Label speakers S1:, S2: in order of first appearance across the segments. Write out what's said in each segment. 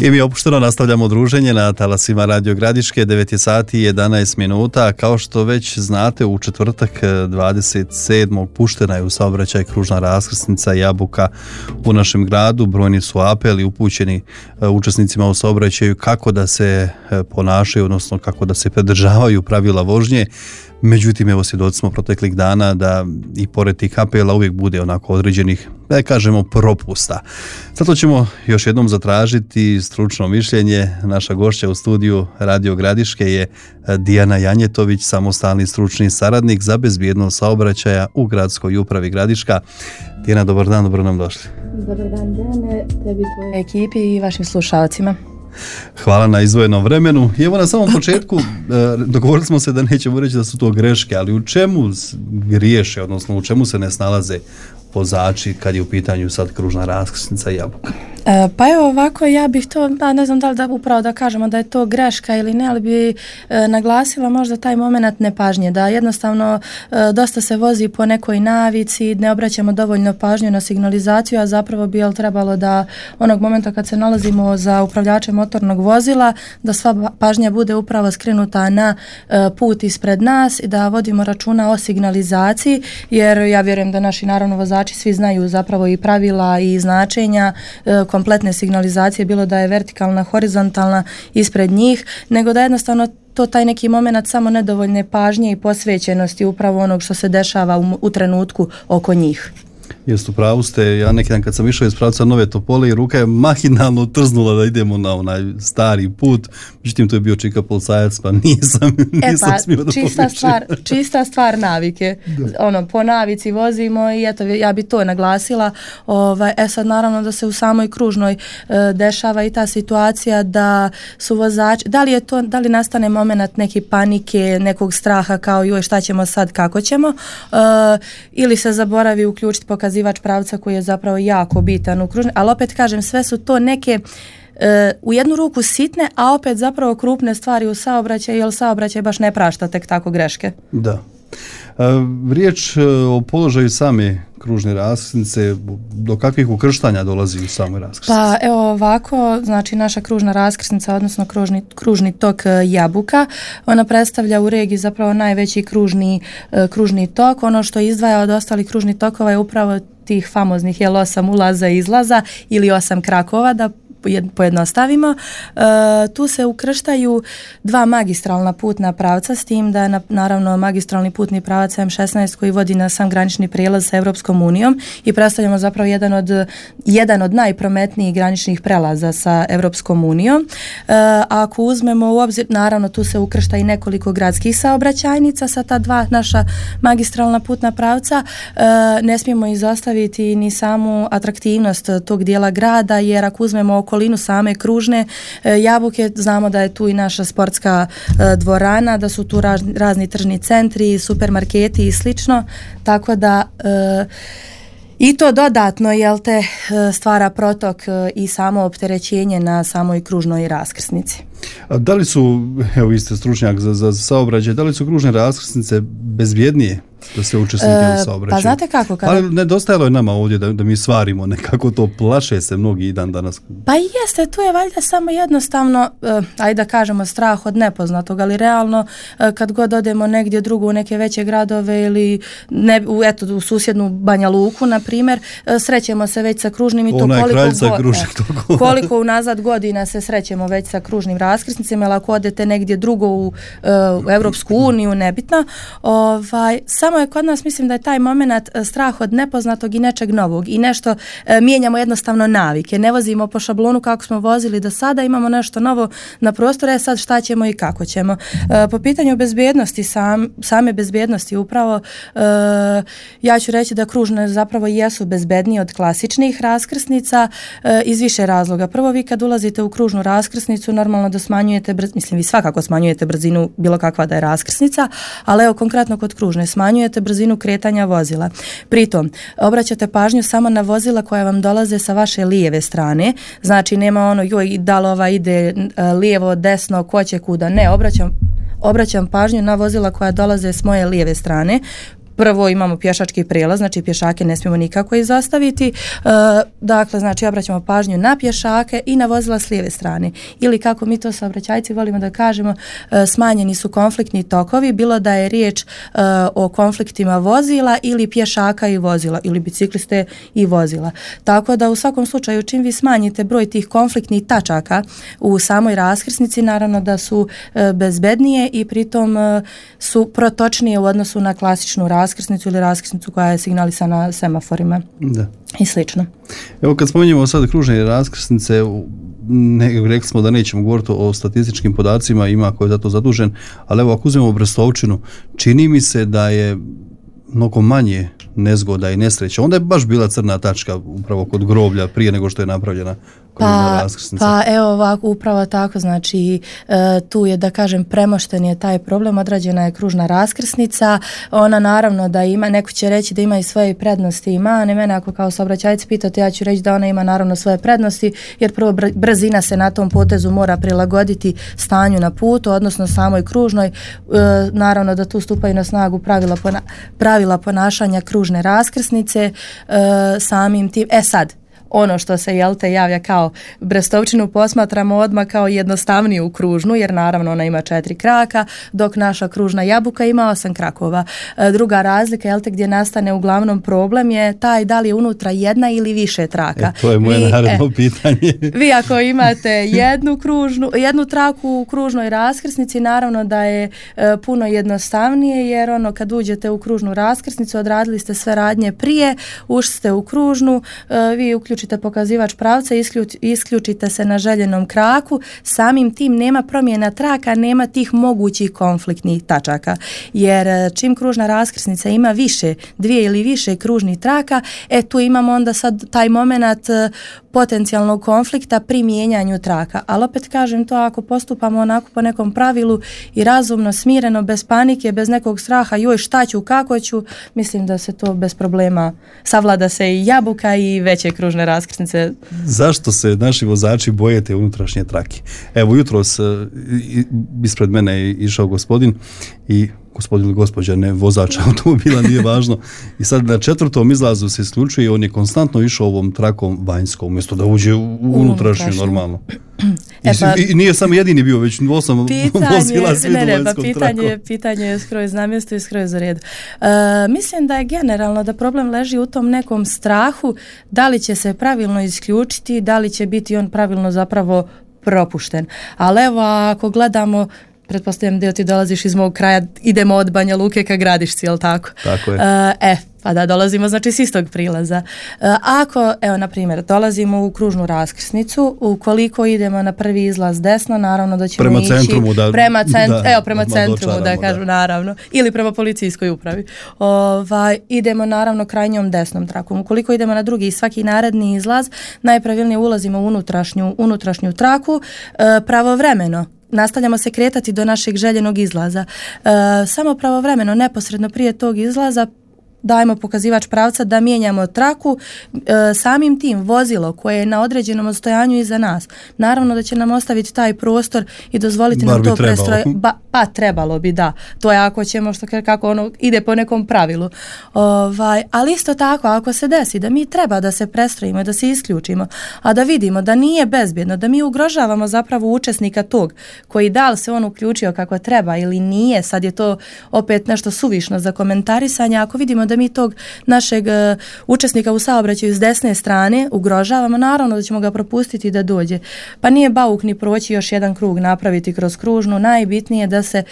S1: I mi opušteno nastavljamo druženje na talasima Radio Gradiške, 9 je sati i 11 minuta. Kao što već znate, u četvrtak 27. puštena je u saobraćaj kružna raskrsnica Jabuka u našem gradu. Brojni su apeli upućeni učesnicima u saobraćaju kako da se ponašaju, odnosno kako da se pridržavaju pravila vožnje. Međutim, evo svjedoci smo proteklih dana da i pored tih apela uvijek bude onako određenih, da kažemo, propusta. Zato ćemo još jednom zatražiti stručno mišljenje. Naša gošća u studiju Radio Gradiške je Dijana Janjetović, samostalni stručni saradnik za bezbjednost saobraćaja u Gradskoj upravi Gradiška. Dijana, dobar dan, dobro nam došli.
S2: Dobar dan, Dijane, tebi, tvojoj ekipi i vašim slušalcima.
S1: Hvala na izdvojenom vremenu. I evo na samom početku dogovorili smo se da nećemo reći da su to greške, ali u čemu griješe, odnosno u čemu se ne snalaze vozači kad je u pitanju sad kružna raskrsnica Jabuka?
S2: Pa evo ovako, ja bih to, ne znam da li da upravo da kažemo da je to greška ili ne, ali bi naglasila možda taj moment nepažnje, da jednostavno dosta se vozi po nekoj navici, ne obraćamo dovoljno pažnju na signalizaciju, a zapravo bi trebalo da onog momenta kad se nalazimo za upravljačem motornog vozila, da sva pažnja bude upravo skrenuta na put ispred nas i da vodimo računa o signalizaciji, jer ja vjerujem da naši naravno vozači svi znaju zapravo i pravila i značenja kompletne signalizacije, bilo da je vertikalna, horizontalna ispred njih, nego da jednostavno to taj neki moment samo nedovoljne pažnje i posvećenosti upravo onog što se dešava u trenutku oko njih.
S1: Jeste, u pravu ste. Ja neki dan kad sam išao iz pravca Nove Topole i ruka je mahinalno trznula da idemo na onaj stari put, međutim to je bio čika policajac, pa nisam smio da
S2: čista stvar navike. Po navici vozimo i eto, ja bi to naglasila. Sad naravno da se u samoj kružnoj dešava i ta situacija da su vozači, da li nastane moment neke panike, nekog straha kao joj šta ćemo sad, kako ćemo, ili se zaboravi uključiti pokazivač pravca koji je zapravo jako bitan u kružnoj, ali opet kažem, sve su to neke u jednu ruku sitne, a opet zapravo krupne stvari u saobraćaju, jer saobraćaj baš ne prašta tek tako greške.
S1: Da. Riječ o položaju same kružne raskrsnice, do kakvih ukrštanja dolazi u samoj raskrsnici?
S2: Pa evo ovako, znači naša kružna raskrsnica, odnosno kružni tok Jabuka, ona predstavlja u regiji zapravo najveći kružni tok. Ono što izdvaja od ostalih kružnih tokova je upravo tih famoznih 8 ulaza i izlaza ili 8 krakova, da pojednostavimo. Tu se ukrštaju 2 magistralna putna pravca, s tim da je naravno magistralni putni pravac M16 koji vodi na sam granični prijelaz sa Europskom unijom i predstavljamo zapravo jedan od najprometnijih graničnih prelaza sa Europskom unijom. Ako uzmemo u obzir, naravno tu se ukršta i nekoliko gradskih saobraćajnica sa ta 2 naša magistralna putna pravca. Ne smijemo izostaviti ni samu atraktivnost tog dijela grada, jer ako uzmemo okolinu same kružne Jabuke, znamo da je tu i naša sportska dvorana, da su tu razni tržni centri, supermarketi i slično, tako da i to dodatno stvara protok i samo opterećenje na samoj kružnoj raskrsnici.
S1: A da li su, evo vi ste stručnjak za saobraćaj, da li su kružne raskrsnice bezbjednije da se učesnike u saobraćaju?
S2: Pa znate kako?
S1: Ali nedostajalo je nama ovdje da mi stvarimo nekako to, plaše se mnogi i dan danas.
S2: Pa jeste, tu je valjda samo jednostavno, ajde da kažemo, strah od nepoznatog, ali realno kad god odemo negdje drugo u neke veće gradove ili u susjednu Banja Luku, na primjer, srećemo se već sa kružnim i to koliko unazad godina se srećemo već sa kružnim raskrsnicama, ali ako odete negdje drugo u Europsku uniju, nebitno. Samo je kod nas, mislim da je taj moment strah od nepoznatog i nečeg novog i nešto mijenjamo jednostavno navike. Ne vozimo po šablonu kako smo vozili do sada, imamo nešto novo na prostoru, sad šta ćemo i kako ćemo. Po pitanju bezbjednosti, same bezbjednosti upravo, ja ću reći da kružne zapravo jesu bezbednije od klasičnih raskrsnica iz više razloga. Prvo, vi kad ulazite u kružnu raskrsnicu, normalno da smanjujete, vi svakako smanjujete brzinu bilo kakva da je raskrsnica, ali evo konkretno kod kružne smanjujete brzinu kretanja vozila. Pritom, obraćate pažnju samo na vozila koja vam dolaze sa vaše lijeve strane, znači nema da li ova ide lijevo, desno, ko će kuda, ne, obraćam pažnju na vozila koja dolaze s moje lijeve strane. prvo imamo pješački prijelaz, znači pješake ne smijemo nikako izostaviti. Dakle, znači obraćamo pažnju na pješake i na vozila s lijeve strane. Ili kako mi to saobraćajci volimo da kažemo, smanjeni su konfliktni tokovi, bilo da je riječ o konfliktima vozila ili pješaka i vozila, ili bicikliste i vozila. Tako da u svakom slučaju čim vi smanjite broj tih konfliktnih tačaka u samoj raskrsnici, naravno da su bezbednije i pritom su protočnije u odnosu na klasičnu raskrsnicu ili raskrsnicu koja je signalisana semaforima i slično.
S1: Evo kad spominjemo sad kružne raskrsnice, rekli smo da nećemo govoriti o statističkim podacima, ima ko je za to zadužen, ali evo ako uzmemo Brestovčinu, čini mi se da je mnogo manje nezgoda i nesreća. Onda je baš bila crna tačka upravo kod groblja prije nego što je napravljena kružna raskrsnica.
S2: Pa evo ovako, upravo tako, znači tu je da kažem premošten je taj problem, odrađena je kružna raskrsnica, ona naravno da ima, neko će reći da ima i svoje prednosti i mane, mene ako kao saobraćajci pitate, ja ću reći da ona ima naravno svoje prednosti, jer prvo brzina se na tom potezu mora prilagoditi stanju na putu, odnosno samoj kružnoj, naravno da tu stupaju na snagu pravila ponašanja kružne raskrsnice, samim tim, sad, ono što se javlja kao Brestovčinu posmatramo odmah kao jednostavniju kružnu, jer naravno ona ima 4 kraka, dok naša kružna Jabuka ima 8 krakova. Druga razlika gdje nastane uglavnom problem je taj da li je unutra jedna ili više traka.
S1: To je moje naredno pitanje.
S2: Vi ako imate jednu traku u kružnoj raskrsnici, naravno da je puno jednostavnije, jer kad uđete u kružnu raskrsnicu, odradili ste sve radnje prije, ušli ste u kružnu, vi uključite pokazivač pravca, isključite se na željenom kraku, samim tim nema promjena traka, nema tih mogućih konfliktnih tačaka. Jer čim kružna raskrsnica ima dvije ili više kružnih traka, tu imamo onda sad taj moment potencijalnog konflikta pri mijenjanju traka. Ali opet kažem to, ako postupamo onako po nekom pravilu i razumno, smireno, bez panike, bez nekog straha, joj šta ću, kako ću, mislim da se to bez problema savlada se i Jabuka i veće kružne raskrsnice.
S1: Zašto se naši vozači boje te unutrašnje trake? Evo jutros ispred mene je išao gospodin i gospodin ili gospođa, ne vozač automobila, nije važno. I sad na 4. izlazu se isključuje i on je konstantno išao ovom trakom vanjskom, umjesto da uđe u unutrašnju normalno. I nije samo jedini bio, već 8 vozila svi do vanjskom trakom.
S2: Pitanje je skroz na mjestu i skroz u redu. Mislim da je generalno da problem leži u tom nekom strahu da li će se pravilno isključiti, da li će biti on pravilno zapravo propušten. Ali evo, ako gledamo, pretpostavljam da ti dolaziš iz mog kraja, idemo od Banja Luke ka Gradišci, jel tako?
S1: Tako je.
S2: Pa da, dolazimo znači s istog prilaza. Ako, evo na primjer, dolazimo u kružnu raskrsnicu, ukoliko idemo na prvi izlaz desno, naravno da ćemo ići prema centrumu, da kažu, naravno, ili prema policijskoj upravi. Idemo naravno krajnjom desnom trakom. Ukoliko idemo na drugi i svaki naredni izlaz, najpravilnije ulazimo u unutrašnju traku pravovremeno. Nastavljamo se kretati do našeg željenog izlaza. Samo pravovremeno, neposredno prije tog izlaza, dajemo pokazivač pravca da mijenjamo traku, samim tim vozilo koje je na određenom odstojanju iza nas, naravno da će nam ostaviti taj prostor i dozvoliti nam to prestroj. Pa trebalo bi, da. To je ako ćemo, kako ono ide po nekom pravilu. Ali isto tako, ako se desi da mi treba da se prestrojimo i da se isključimo, a da vidimo da nije bezbjedno, da mi ugrožavamo zapravo učesnika tog koji da li se on uključio kako treba ili nije, sad je to opet nešto suvišno za komentarisanje, ako vidimo da mi tog našeg učesnika u saobraćaju s desne strane ugrožavamo, naravno da ćemo ga propustiti da dođe. Pa nije bauk ni proći još jedan krug napraviti kroz kružnu, najbitnije da se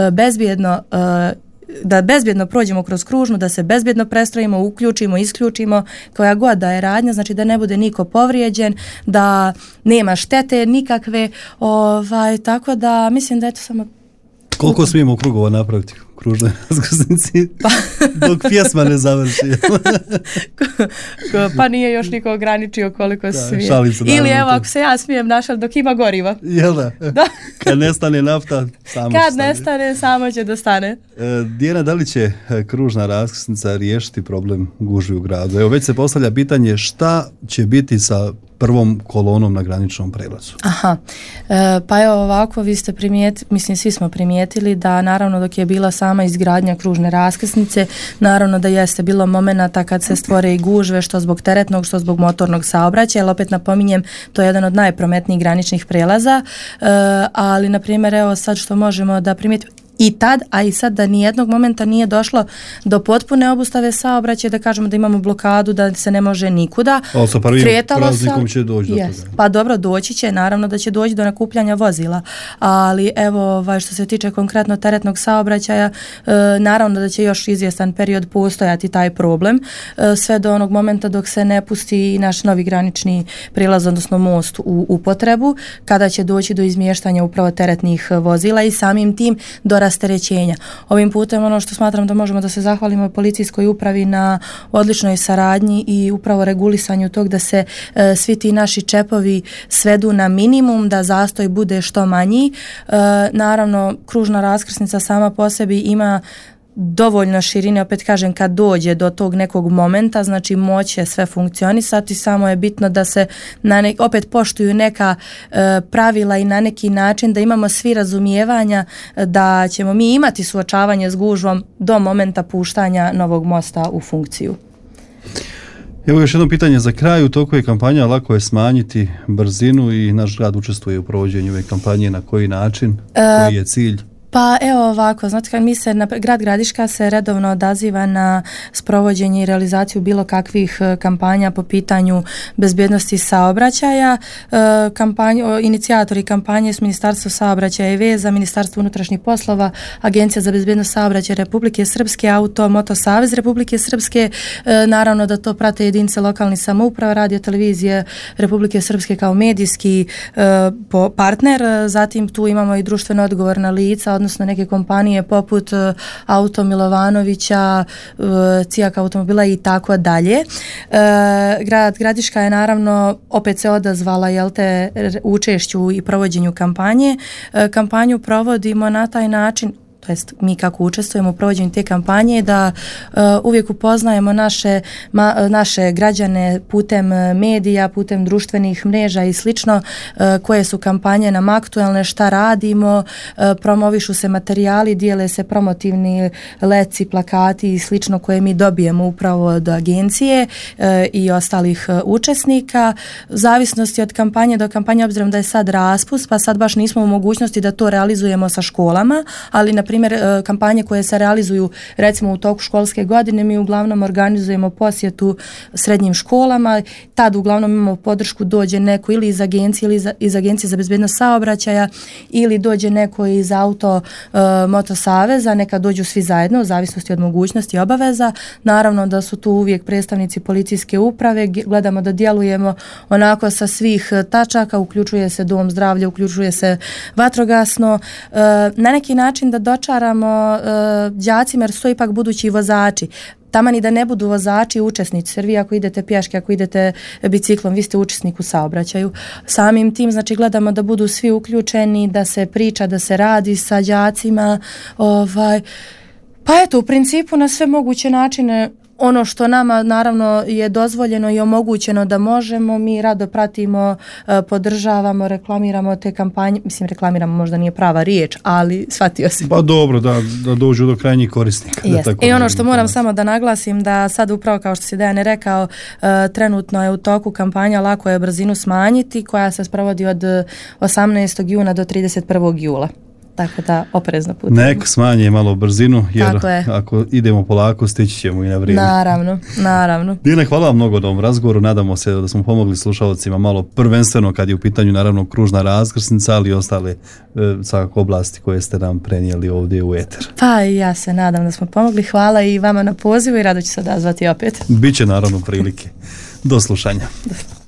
S2: bezbjedno prođemo kroz kružnu, da se bezbjedno prestrojimo, uključimo, isključimo, koja god da je radnja, znači da ne bude niko povrijeđen, da nema štete nikakve, tako da mislim da je to samo...
S1: Koliko smijemo krugova napraviti kružnoj raskrsnici dok pjesma ne završi?
S2: Pa nije još niko ograničio koliko se smije.
S1: Ili
S2: evo, ako se ja smijem našal dok ima goriva.
S1: Jel da? Kad nestane nafta,
S2: samo će da stane.
S1: Dijana, da li će kružna raskrsnica riješiti problem gužvi u gradu? Evo, već se postavlja pitanje šta će biti sa prvom kolonom na graničnom prelazu?
S2: Aha, pa evo ovako, vi ste svi smo primijetili da naravno dok je bila sama izgradnja kružne raskrsnice, naravno da jeste bilo momenata kad se stvore i gužve, što zbog teretnog, što zbog motornog saobraćaja, ali opet napominjem, to je jedan od najprometnijih graničnih prelaza, ali na primjer evo sad što možemo da primijetimo i tad, a i sad da nijednog momenta nije došlo do potpune obustave saobraćaja, da kažemo da imamo blokadu, da se ne može nikuda.
S1: Ali sa prvim praznikom će doći do toga.
S2: Pa dobro, doći će, naravno da će doći do nakupljanja vozila, ali evo što se tiče konkretno teretnog saobraćaja, naravno da će još izvjestan period postojati taj problem, sve do onog momenta dok se ne pusti naš novi granični prilaz, odnosno most u upotrebu, kada će doći do izmještanja upravo teretnih vozila i samim tim do rasterećenja. Ovim putem ono što smatram da možemo da se zahvalimo policijskoj upravi na odličnoj saradnji i upravo regulisanju tog da se svi ti naši čepovi svedu na minimum, da zastoj bude što manji. Naravno, kružna raskrsnica sama po sebi ima dovoljno širine, opet kažem, kad dođe do tog nekog momenta, znači moće sve funkcionisati, samo je bitno da se opet poštuju neka pravila i na neki način da imamo svi razumijevanja da ćemo mi imati suočavanje s gužvom do momenta puštanja novog mosta u funkciju.
S1: Evo još jedno pitanje za kraj. U toku je kampanja, lako je smanjiti brzinu i naš grad učestvuje u provođenju ove kampanje. Na koji način? Koji je cilj?
S2: Pa evo ovako, znate kad grad Gradiška se redovno odaziva na sprovođenje i realizaciju bilo kakvih kampanja po pitanju bezbjednosti saobraćaja. Inicijatori kampanje su Ministarstvo saobraćaja i veza, Ministarstvo unutrašnjih poslova, Agencija za bezbjednost saobraćaja Republike Srpske, Auto Moto Savez Republike Srpske, naravno da to prate jedinice lokalnih samouprava, radio televizije Republike Srpske kao medijski partner, zatim tu imamo i društveno odgovorna lica, odnosno neke kompanije poput Auto Milovanovića, Cijak automobila i tako dalje. Grad Gradiška je naravno opet se odazvala učešću i provođenju kampanje. Kampanju provodimo na taj način, to jest mi kako učestvujemo u provođenju te kampanje, da uvijek upoznajemo naše građane putem medija, putem društvenih mreža i slično, koje su kampanje nam aktualne, šta radimo, promovišu se materijali, dijele se promotivni leci, plakati i slično koje mi dobijemo upravo od agencije i ostalih učesnika. U zavisnosti od kampanje do kampanje, obzirom da je sad raspust, pa sad baš nismo u mogućnosti da to realizujemo sa školama, ali na primjer kampanje koje se realizuju recimo u toku školske godine, mi uglavnom organizujemo posjetu srednjim školama, tad uglavnom imamo podršku, dođe neko ili iz agencije ili iz Agencije za bezbjednost saobraćaja ili dođe neko iz Auto Moto Saveza, neka dođu svi zajedno u zavisnosti od mogućnosti i obaveza. Naravno da su tu uvijek predstavnici policijske uprave, gledamo da djelujemo onako sa svih tačaka, uključuje se dom zdravlja, uključuje se vatrogasno, na neki način da dočaramo đacima, jer su to ipak budući vozači. Taman i da ne budu vozači, učesnici, jer vi ako idete pješke, ako idete biciklom, vi ste učesnik u saobraćaju. Samim tim, znači, gledamo da budu svi uključeni, da se priča, da se radi sa đacima. Pa eto, u principu na sve moguće načine, ono što nama naravno je dozvoljeno i omogućeno da možemo, mi rado pratimo, podržavamo, reklamiramo te kampanje, mislim reklamiramo možda nije prava riječ, ali shvatio se.
S1: Pa dobro, da dođu do krajnjih korisnika.
S2: I ono što moram samo da naglasim, da sad upravo kao što si Dejan je rekao, trenutno je u toku kampanja Lako je brzinu smanjiti, koja se sprovodi od 18. juna do 31. jula. Tako da oprezno putujemo.
S1: Nek smanje malo brzinu, jer ako idemo polako stići ćemo i na vrijeme.
S2: Naravno.
S1: Dijane, hvala vam mnogo na ovom razgovoru, nadamo se da smo pomogli slušalcima malo prvenstveno kad je u pitanju naravno kružna raskrsnica, ali i ostale svakako oblasti koje ste nam prenijeli ovdje u eter.
S2: Pa i ja se nadam da smo pomogli, hvala i vama na pozivu i rado ću se odazvati opet.
S1: Biće naravno prilike. Do slušanja.